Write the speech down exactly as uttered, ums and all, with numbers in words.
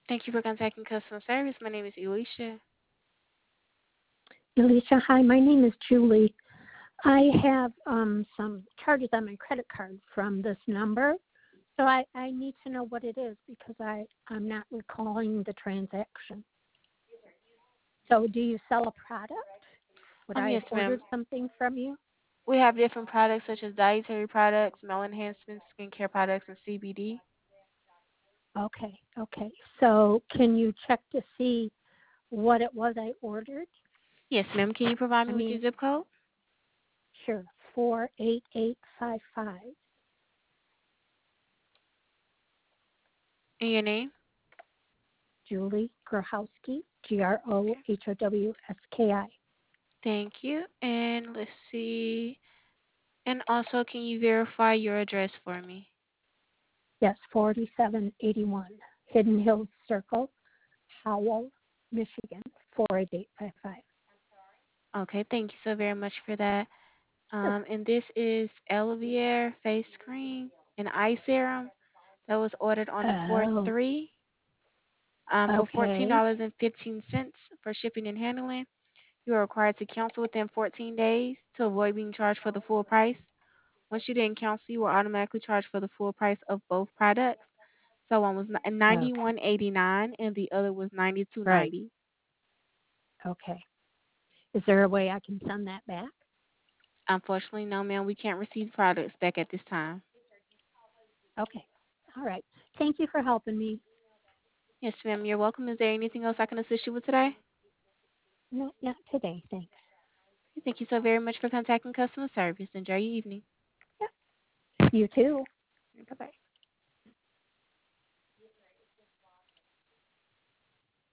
Thank you for contacting customer service. My name is Elisha. Alicia, hi, my name is Julie. I have um, some charges on my credit card from this number, so I, I need to know what it is because I, I'm not recalling the transaction. So do you sell a product? Would Um, I yes, have ma'am. ordered something from you? We have different products such as dietary products, male enhancements, skincare products, and C B D. Okay, okay. So can you check to see what it was I ordered? Yes, ma'am. Can you provide I me with your mean, zip code sure, four eight eight five five. and your name? Julie Grohowski, G R O Okay. H O W S K I. Thank you. And let's see. And also, can you verify your address for me? Yes, forty-seven eighty-one Hidden Hills Circle, Howell, Michigan, four eight eight five five. Okay. Thank you so very much for that. Sure. Um, and this is Elvier face cream and eye serum that was ordered on the fourth Oh, three um, for fourteen okay. dollars and fifteen cents for shipping and handling. You are required to cancel within fourteen days to avoid being charged for the full price. Once you didn't cancel, you were automatically charged for the full price of both products. So one was Okay. ninety-one eighty-nine and the other was ninety-two Right. ninety. Okay. Is there a way I can send that back? Unfortunately, no, ma'am, we can't receive products back at this time. Okay. All right. Thank you for helping me. Yes, ma'am, you're welcome. Is there anything else I can assist you with today? No, not today. Thanks. Thank you so very much for contacting customer service. Enjoy your evening. Yep. You too. Bye bye.